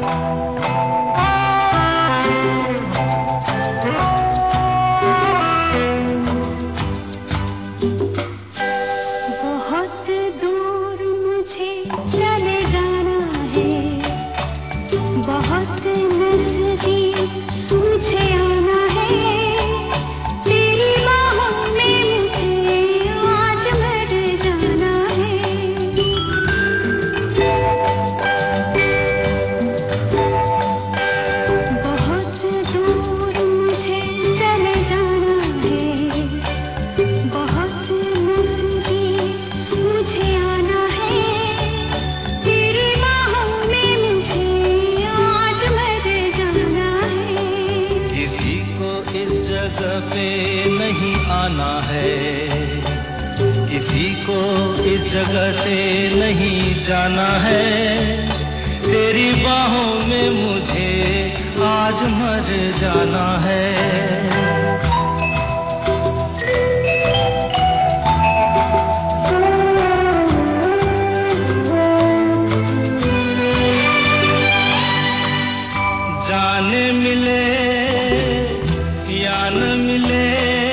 बहुत नज़दीक मुझे आना है, तेरी बाहों में मुझे आज मर जाना है। बहुत दूर मुझे चले जाना है, बहुत नज़दीक मुझे आना है, तेरी बाहों में मुझे आज मर जाना है। किसी को इस जगह पे नहीं आना है, किसी को इस जगह से नहीं जाना है, तेरी बाहों में मुझे आज मर जाना है। जाने मिले या न मिले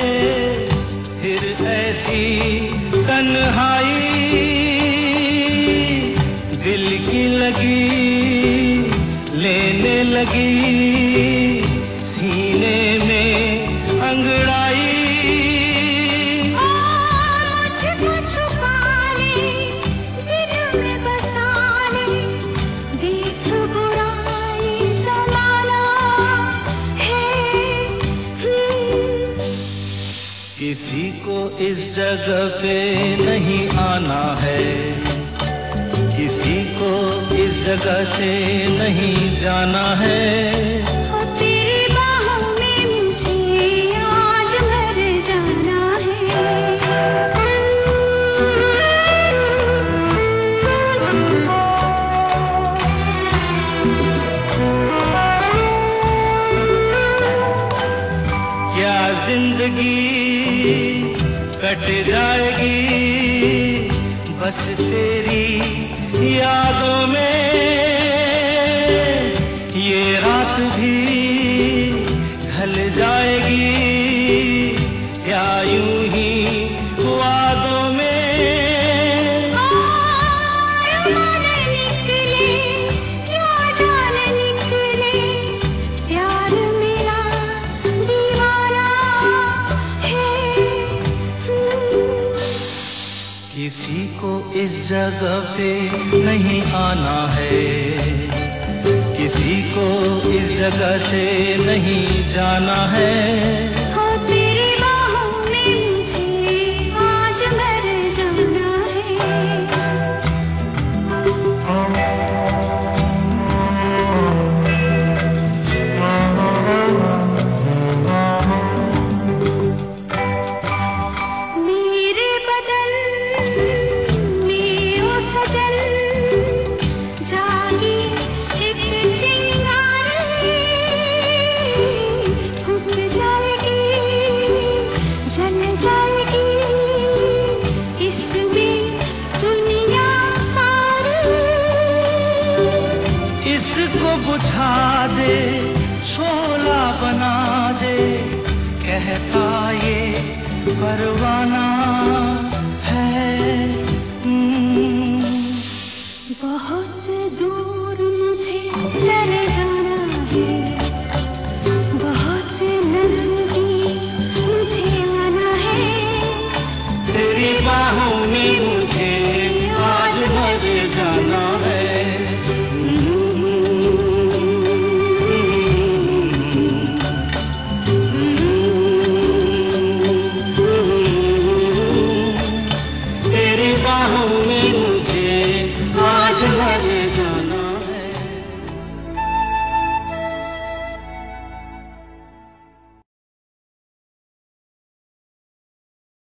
फिर ऐसी तन्हाई, दिल की लगी लेने लगी सीने में अंगड़ाई। मुझको छुपा ले, दिल में बसा ले, देख बुराई ज़माना है। किसी को इस जगह पे नहीं आना है, किसी को इस जगह से नहीं जाना है, तेरी बाहों में मुझे आज मर जाना क्या जिंदगी कट जाएगी बस तेरी यादों में, ये रात भी ढल जाएगी क्या यूं ही वादों में। मन निकले क्या जान निकले, प्यार मेरा दीवाना है। किसी को इस जगह पे नहीं आना है, किसी को इस जगह से नहीं जाना है, तेरी बाहों में मुझे आज मर जाना है। मेरे बदन में ओ सजन जागी एक चिंगारी, फूट जाएगी जल जाएगी इसमें दुनिया सारी। इसको बुझा दे शोला बना दे कहता ये परवाना।